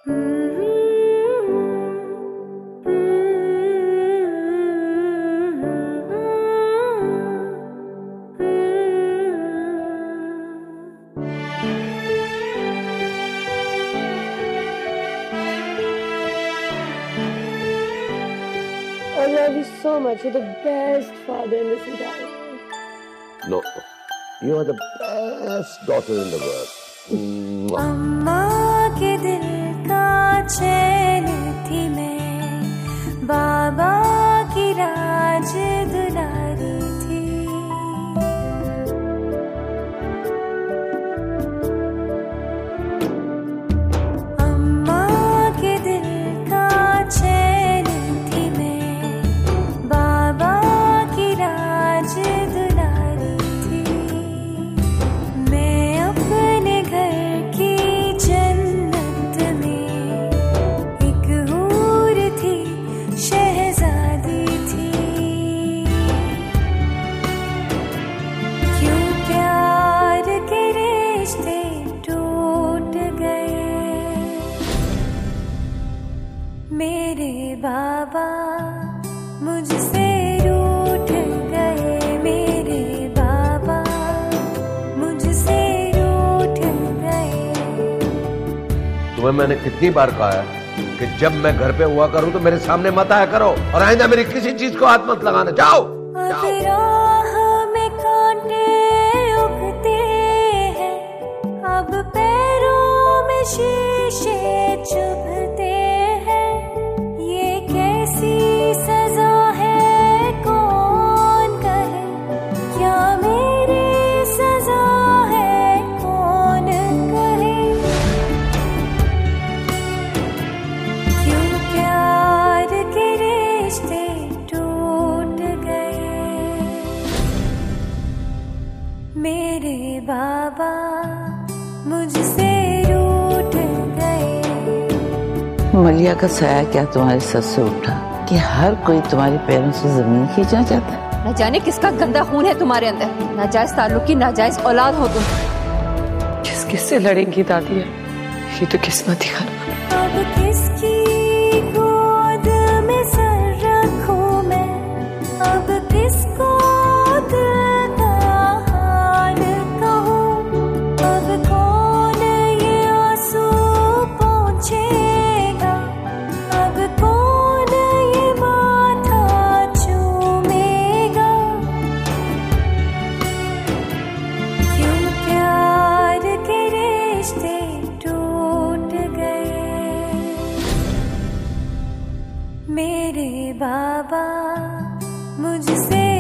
I love you so much. You're the best father in this entire world. No, you are the best daughter in the world. अम्मा के दिल का चैन थी मैं, बाबा की राज दुलारी थी। अम्मा के दिल का चैन थी मैं, बाबा की राज दुलारी थी। मैं अपने घर की जन्नत में एक हूर थी, शहजादी थी। क्यों प्यार के रिश्ते टूट गए, मेरे बाबा मुझसे रूठ गए, मेरे बाबा मुझसे रूठ गए। तुम्हें मैंने कितनी बार कहा है कि जब मैं घर पे हुआ करूं तो मेरे सामने मत आया करो, और आइंदा मेरी किसी चीज को हाथ मत लगाना। जाओ, अब राह में कांटे उगते हैं, अब पैरों में शीशे चुभते हैं। ये कैसी सजा है कौन कहे, क्या मेरी सजा है कौन कहे। क्यों प्यार के रिश्ते टूट गए, मेरे बाबा मुझसे रूठ गए। मलिया का साया क्या तुम्हारे सर से उठा कि हर कोई तुम्हारे पैरों से जमीन खींचना चाहता है? न जाने किसका गंदा खून है तुम्हारे अंदर, नाजायज ताल्लुक की नाजायज औलाद हो तुम। किस किस से लड़ेंगी दादी? ये तो किस्मत ही खराब। अब किसकी गोद में सर रखूं मैं, अब किसको दिल का हाल कहूं। अब कौन ये आंसू पोंछेगा, अब कौन ये माथा चूमेगा। क्यों प्यार के रिश्ते टूट गए, मेरे बाबा मुझसे